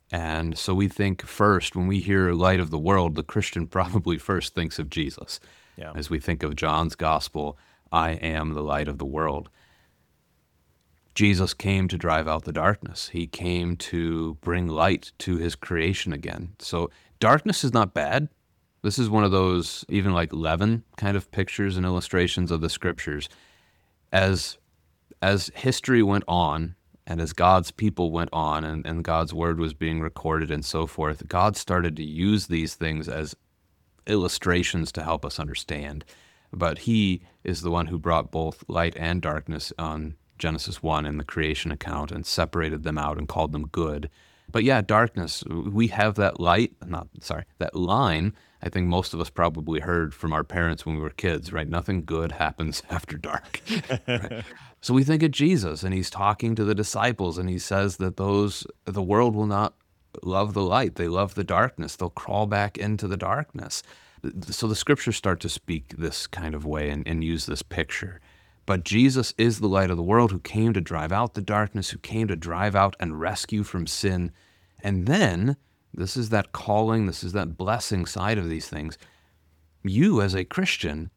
And so we think first, when we hear light of the world, the Christian probably first thinks of Jesus.
Yeah.
As we think of John's gospel, I am the light of the world. Jesus came to drive out the darkness. He came to bring light to his creation again. So darkness is not bad. This is one of those even like leaven kind of pictures and illustrations of the scriptures. As as history went on, and as God's people went on, and, and God's word was being recorded and so forth, God started to use these things as illustrations to help us understand. But he is the one who brought both light and darkness on Genesis one in the creation account and separated them out and called them good. But yeah, darkness, we have that light, not, sorry, that line, I think most of us probably heard from our parents when we were kids, right? Nothing good happens after dark. Right? So we think of Jesus, and he's talking to the disciples, and he says that those, the world will not love the light. They love the darkness. They'll crawl back into the darkness. So the scriptures start to speak this kind of way and, and use this picture. But Jesus is the light of the world who came to drive out the darkness, who came to drive out and rescue from sin. And then, this is that calling, this is that blessing side of these things. You as a Christian,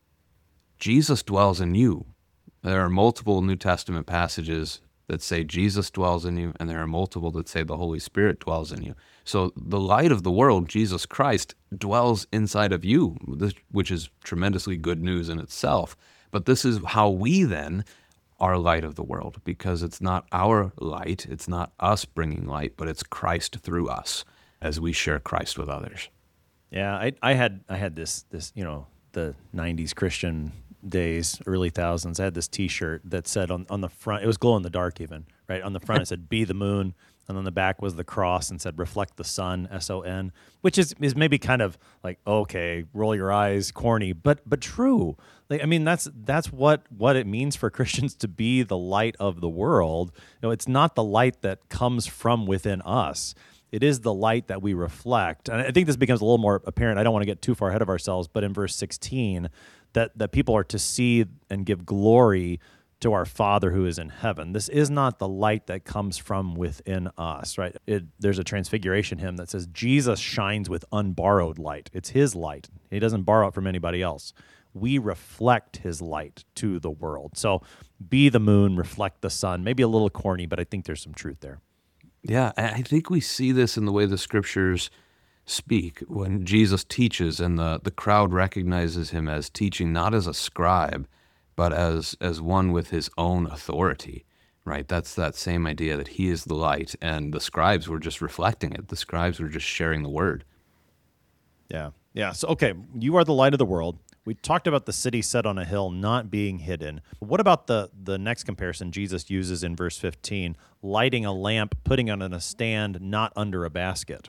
Jesus dwells in you. There are multiple New Testament passages that say Jesus dwells in you, and there are multiple that say the Holy Spirit dwells in you. So the light of the world, Jesus Christ, dwells inside of you, which is tremendously good news in itself. But this is how we then are light of the world, because it's not our light, it's not us bringing light, but it's Christ through us as we share Christ with others.
Yeah, I, I had I had this this you know the nineties Christian days, early thousands. I had this T-shirt that said on on the front, it was glow in the dark even, right? On the front it said "Be the moon," and on the back was the cross and said "Reflect the sun," S O N, which is is maybe kind of like, okay, roll your eyes, corny, but but true. Like, I mean, that's that's what what it means for Christians to be the light of the world. You know, it's not the light that comes from within us. It is the light that we reflect. And I think this becomes a little more apparent. I don't want to get too far ahead of ourselves, but in verse sixteen, that, that people are to see and give glory to our Father who is in heaven. This is not the light that comes from within us, right? It, there's a Transfiguration hymn that says, Jesus shines with unborrowed light. It's his light. He doesn't borrow it from anybody else. We reflect his light to the world. So be the moon, reflect the sun. Maybe a little corny, but I think there's some truth there.
Yeah, I think we see this in the way the scriptures speak. When Jesus teaches and the, the crowd recognizes him as teaching not as a scribe, but as as one with his own authority, right? That's that same idea that he is the light, and the scribes were just reflecting it. The scribes were just sharing the word.
Yeah, yeah. So, okay, you are the light of the world. We talked about the city set on a hill not being hidden. What about the, the next comparison Jesus uses in verse fifteen, lighting a lamp, putting it on a stand, not under a basket?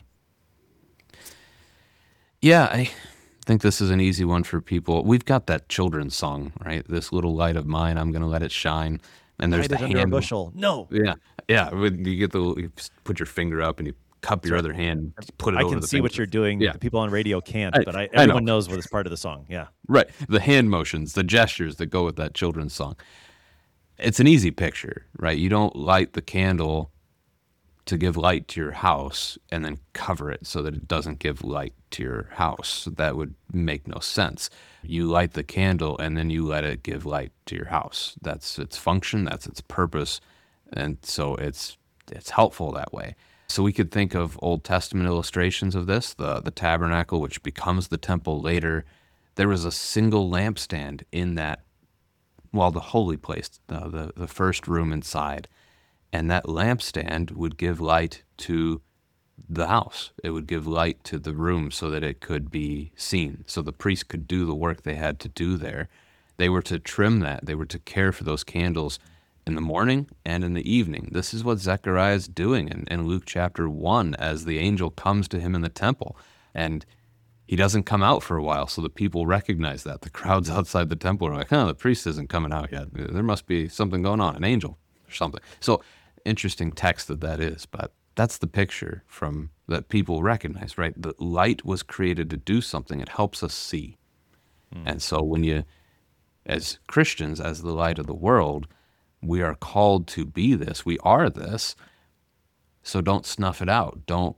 Yeah, I think this is an easy one for people. We've got that children's song, right? This little light of mine, I'm going to let it shine. And there's
Hide
the
it under a
hand.
bushel. No.
Yeah, yeah. When you get the, you put your finger up and you cup your other hand, put it
I
over
can
the
see
finger.
what you're doing.
Yeah.
The people on radio can't,
I-
but I,
I know.
everyone knows what is part of the song. Yeah.
Right. The hand motions, the gestures that go with that children's song. It's an easy picture, right? You don't light the candle to give light to your house and then cover it so that it doesn't give light to your house. That would make no sense. You light the candle and then you let it give light to your house. That's its function, that's its purpose, and so it's it's helpful that way. So we could think of Old Testament illustrations of this, the, the tabernacle, which becomes the temple later. There was a single lampstand in that, well, the holy place, the, the, the first room inside. And that lampstand would give light to the house. It would give light to the room so that it could be seen. So the priest could do the work they had to do there. They were to trim that. They were to care for those candles in the morning and in the evening. This is what Zechariah is doing in, in Luke chapter one as the angel comes to him in the temple. And he doesn't come out for a while, so the people recognize that. The crowds outside the temple are like, oh, the priest isn't coming out yet. There must be something going on, an angel or something. So interesting text that that is, but that's the picture from that people recognize, right? The light was created to do something. It helps us see. Mm. And so when you, as Christians, as the light of the world, we are called to be this. We are this. So don't snuff it out. Don't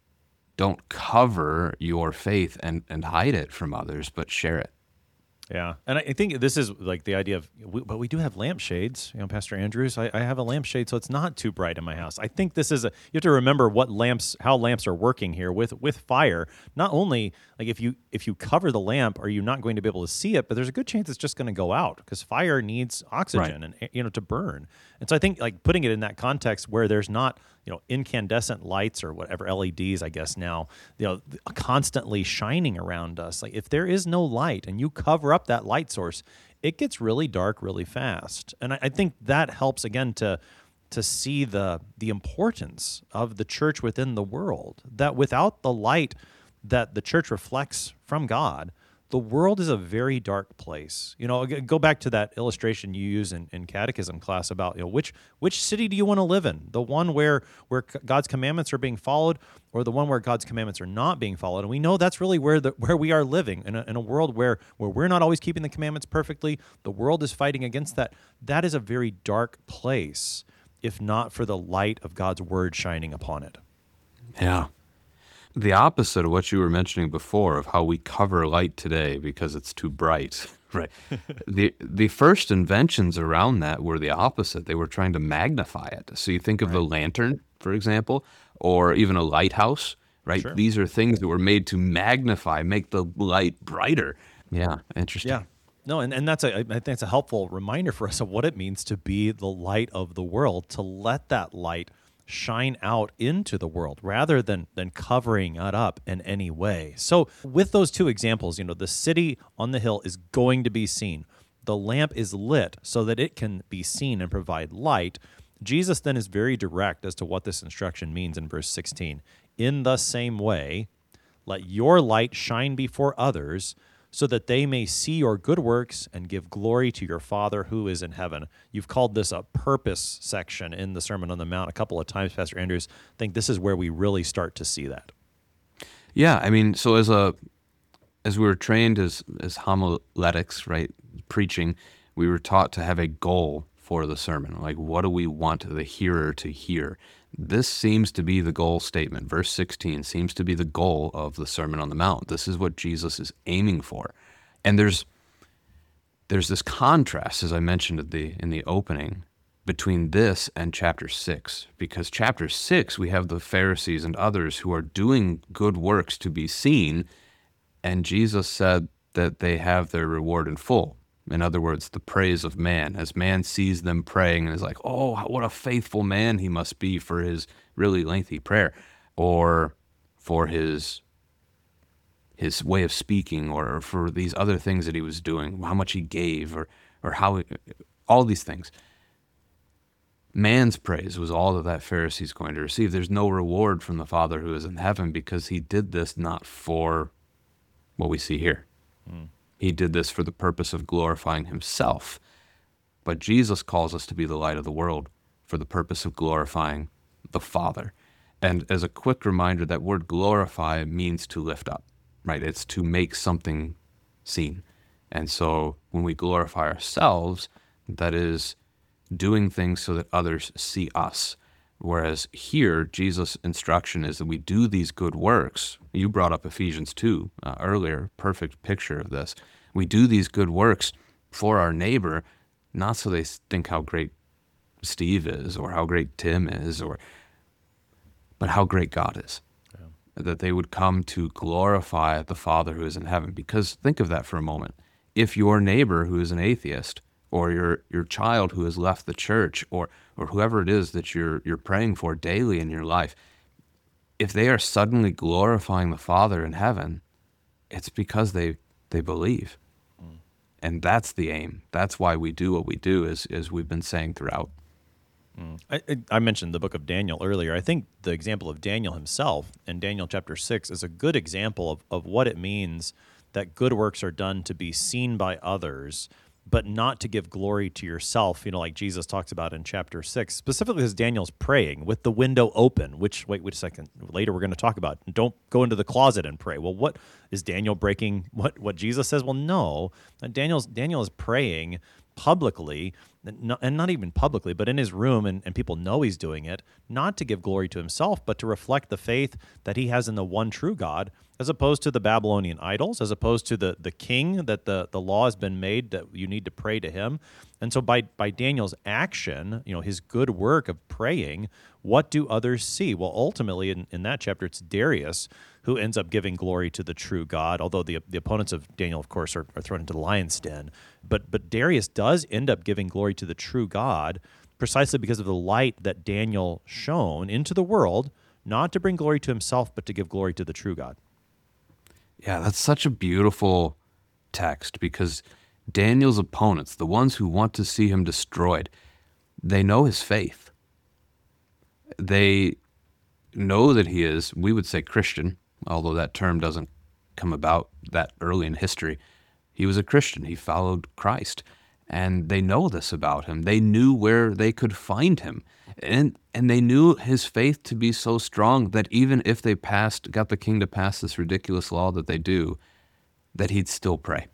don't cover your faith and, and hide it from others, but share it.
Yeah, and I I think this is like the idea of, we, but we do have lampshades, you know, Pastor Andrews. I, I have a lampshade, so it's not too bright in my house. I think this is a, you have to remember what lamps, how lamps are working here with with fire. Not only like if you if you cover the lamp, are you not going to be able to see it, but there's a good chance it's just going to go out because fire needs oxygen
Right.
and, you know, to burn. And so I think like putting it in that context where there's not, you know, incandescent lights or whatever, L E Ds, I guess now, you know, constantly shining around us. Like if there is no light and you cover up that light source, it gets really dark really fast. And I, I think that helps again to to see the the importance of the church within the world. That without the light that the church reflects from God, the world is a very dark place. You know, g- go back to that illustration you use in, in catechism class about, you know, which which city do you want to live in? The one where where c- God's commandments are being followed, or the one where God's commandments are not being followed? And we know that's really where the where we are living in a, in a world where where we're not always keeping the commandments perfectly. The world is fighting against that. That is a very dark place, if not for the light of God's word shining upon it.
Yeah. The opposite of what you were mentioning before of how we cover light today because it's too bright. Right. the the first inventions around that were the opposite. They were trying to magnify it. So you think of the lantern, for example, or even a lighthouse, right?
Sure.
These are things that were made to magnify, make the light brighter. Yeah, interesting.
Yeah. No, and, and that's a I think it's a helpful reminder for us of what it means to be the light of the world, to let that light shine out into the world rather than than covering it up in any way. So with those two examples, you know, the city on the hill is going to be seen. The lamp is lit so that it can be seen and provide light. Jesus then is very direct as to what this instruction means in verse sixteen. In the same way, let your light shine before others, so that they may see your good works and give glory to your Father who is in heaven. You've called this a purpose section in the Sermon on the Mount a couple of times, Pastor Andrews. I think this is where we really start to see that.
Yeah, I mean, so as a as we were trained as as homiletics, right, preaching, we were taught to have a goal for the sermon. Like, what do we want the hearer to hear? This seems to be the goal statement. Verse sixteen seems to be the goal of the Sermon on the Mount. This is what Jesus is aiming for. And there's there's this contrast, as I mentioned at the in the opening, between this and chapter six. Because chapter six, we have the Pharisees and others who are doing good works to be seen, and Jesus said that they have their reward in full. In other words, the praise of man. As man sees them praying and is like, oh, what a faithful man he must be for his really lengthy prayer, or for his his way of speaking, or for these other things that he was doing, how much he gave, or or how he, all these things. Man's praise was all that that Pharisee is going to receive. There's no reward from the Father who is in heaven because he did this not for what we see here. Mm. He did this for the purpose of glorifying himself. But Jesus calls us to be the light of the world for the purpose of glorifying the Father. And as a quick reminder, that word glorify means to lift up, right? It's to make something seen. And so when we glorify ourselves, that is doing things so that others see us. Whereas here, Jesus' instruction is that we do these good works. You brought up Ephesians two uh, earlier, perfect picture of this. We do these good works for our neighbor, not so they think how great Steve is or how great Tim is, or but how great God is. Yeah. That they would come to glorify the Father who is in heaven. Because think of that for a moment. If your neighbor who is an atheist, or your your child who has left the church, or or whoever it is that you're you're praying for daily in your life, if they are suddenly glorifying the Father in heaven, it's because they they believe. Mm. And that's the aim. That's why we do what we do, as as we've been saying throughout.
Mm. I, I mentioned the book of Daniel earlier. I think the example of Daniel himself in Daniel chapter six is a good example of, of what it means that good works are done to be seen by others, but not to give glory to yourself, you know, like Jesus talks about in chapter six, specifically as Daniel's praying with the window open, which, wait, wait a second, later we're going to talk about. Don't go into the closet and pray. Well, what is Daniel breaking what, what Jesus says? Well, no, Daniel's, Daniel is praying publicly, and not even publicly, but in his room, and, and people know he's doing it, not to give glory to himself, but to reflect the faith that he has in the one true God, as opposed to the Babylonian idols, as opposed to the, the king that the, the law has been made that you need to pray to him. And so by, by Daniel's action, you know, his good work of praying, what do others see? Well, ultimately, in, in that chapter, it's Darius who ends up giving glory to the true God, although the the opponents of Daniel, of course, are, are thrown into the lion's den. But but Darius does end up giving glory to the true God precisely because of the light that Daniel shone into the world, not to bring glory to himself, but to give glory to the true God.
Yeah, that's such a beautiful text, because Daniel's opponents, the ones who want to see him destroyed, they know his faith. They know that he is, we would say, Christian, although that term doesn't come about that early in history. He was a Christian. He followed Christ. And they know this about him. They knew where they could find him. And and they knew his faith to be so strong that even if they passed, got the king to pass this ridiculous law that they do, that he'd still pray.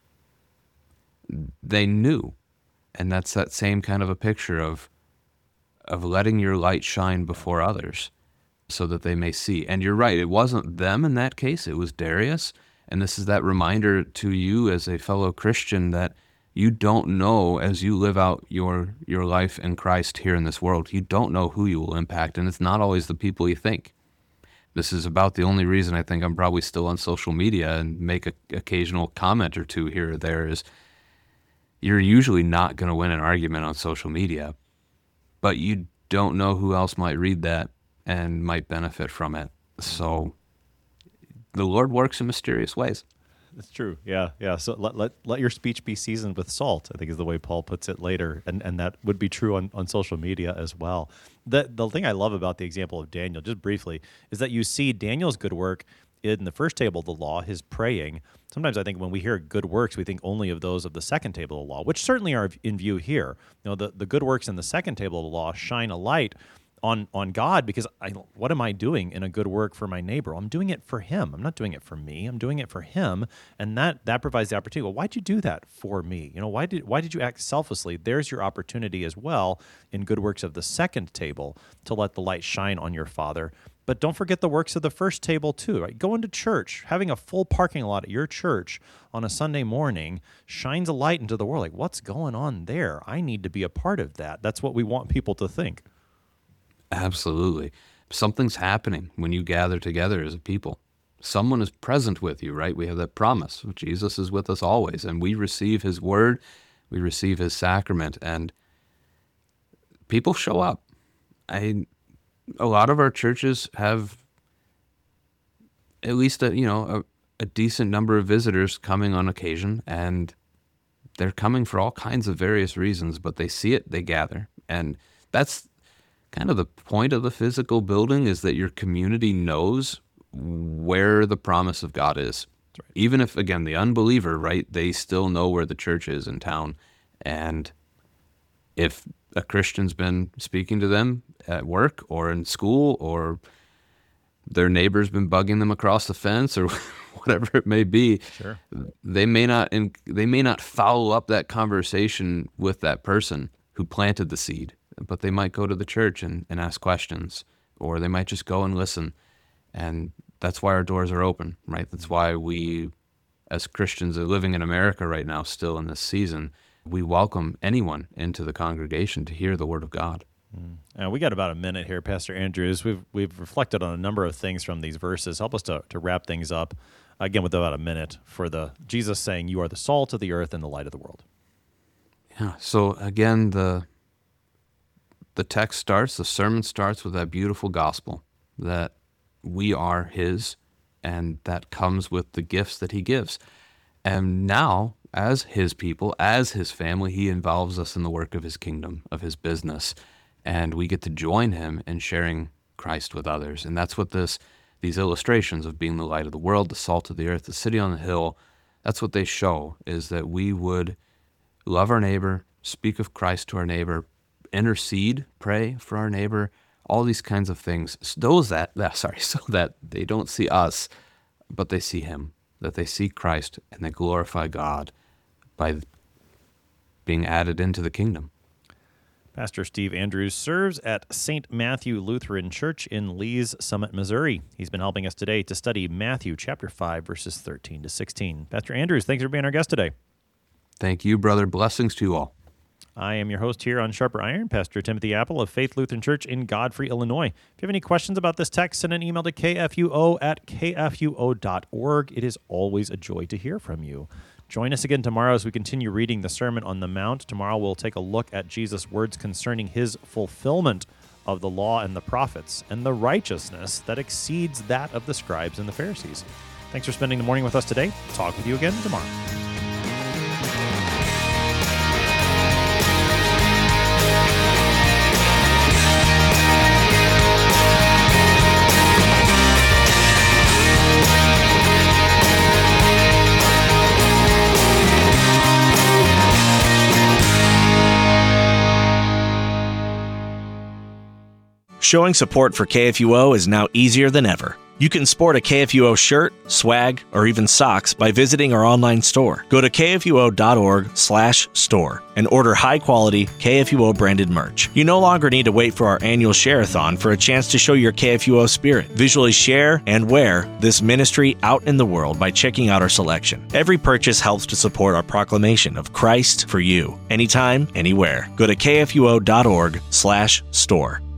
They knew. And that's that same kind of a picture of of letting your light shine before others, so that they may see. And you're right, it wasn't them in that case, it was Darius. And this is that reminder to you as a fellow Christian that you don't know, as you live out your your life in Christ here in this world, you don't know who you will impact, and it's not always the people you think. This is about the only reason I think I'm probably still on social media and make an occasional comment or two here or there, is you're usually not going to win an argument on social media, but you don't know who else might read that and might benefit from it. So the Lord works in mysterious ways.
That's true. Yeah, yeah. So let, let let your speech be seasoned with salt, I think is the way Paul puts it later. And and that would be true on, on social media as well. The, the thing I love about the example of Daniel, just briefly, is that you see Daniel's good work in the first table of the law, his praying. Sometimes I think when we hear good works, we think only of those of the second table of the law, which certainly are in view here. You know, the, the good works in the second table of the law shine a light on on God, because I, what am I doing in a good work for my neighbor? I'm doing it for him. I'm not doing it for me. I'm doing it for him, and that that provides the opportunity. Well, why'd you do that for me? You know, why did why did you act selflessly? There's your opportunity as well in good works of the second table to let the light shine on your Father. But don't forget the works of the first table too, right? Going to church, having a full parking lot at your church on a Sunday morning shines a light into the world. Like, what's going on there? I need to be a part of that. That's what we want people to think.
Absolutely. Something's happening when you gather together as a people. Someone is present with you, right? We have that promise. Jesus is with us always, and we receive his word, we receive his sacrament, and people show up. I, a lot of our churches have at least a, you know, a, a decent number of visitors coming on occasion, and they're coming for all kinds of various reasons, but they see it, they gather. And that's kind of the point of the physical building, is that your community knows where the promise of God is. Right. Even if, again, the unbeliever, right, they still know where the church is in town. And if a Christian's been speaking to them at work or in school, or their neighbor's been bugging them across the fence, or whatever it may be,
sure,
they may not in, they may not follow up that conversation with that person who planted the seed, but they might go to the church and, and ask questions, or they might just go and listen. And that's why our doors are open, right? That's why we, as Christians are living in America right now, still in this season, we welcome anyone into the congregation to hear the word of God.
Mm. Uh, we got about a minute here, Pastor Andrews. We've we've reflected on a number of things from these verses. Help us to, to wrap things up, again, with about a minute for the Jesus saying, "You are the salt of the earth and the light of the world."
Yeah, so again, the the text starts, the sermon starts with that beautiful gospel, that we are his, and that comes with the gifts that he gives. And now, as his people, as his family, he involves us in the work of his kingdom, of his business, and we get to join him in sharing Christ with others. And that's what this these illustrations of being the light of the world, the salt of the earth, the city on the hill, that's what they show, is that we would love our neighbor, speak of Christ to our neighbor, intercede, pray for our neighbor, all these kinds of things. Those that, that sorry, so that they don't see us, but they see him, that they see Christ, and they glorify God by being added into the kingdom.
Pastor Steve Andrews serves at Saint Matthew Lutheran Church in Lee's Summit, Missouri. He's been helping us today to study Matthew chapter five, verses thirteen to sixteen. Pastor Andrews, thanks for being our guest today.
Thank you, brother. Blessings to you all.
I am your host here on Sharper Iron, Pastor Timothy Apple of Faith Lutheran Church in Godfrey, Illinois. If you have any questions about this text, send an email to k f u o at k f u o dot org. It is always a joy to hear from you. Join us again tomorrow as we continue reading the Sermon on the Mount. Tomorrow we'll take a look at Jesus' words concerning his fulfillment of the law and the prophets and the righteousness that exceeds that of the scribes and the Pharisees. Thanks for spending the morning with us today. Talk with you again tomorrow.
Showing support for K F U O is now easier than ever. You can sport a K F U O shirt, swag, or even socks by visiting our online store. Go to k f u o dot org slash store and order high-quality K F U O branded merch. You no longer need to wait for our annual share-a-thon for a chance to show your K F U O spirit. Visually share and wear this ministry out in the world by checking out our selection. Every purchase helps to support our proclamation of Christ for you, anytime, anywhere. Go to k f u o dot org slash store.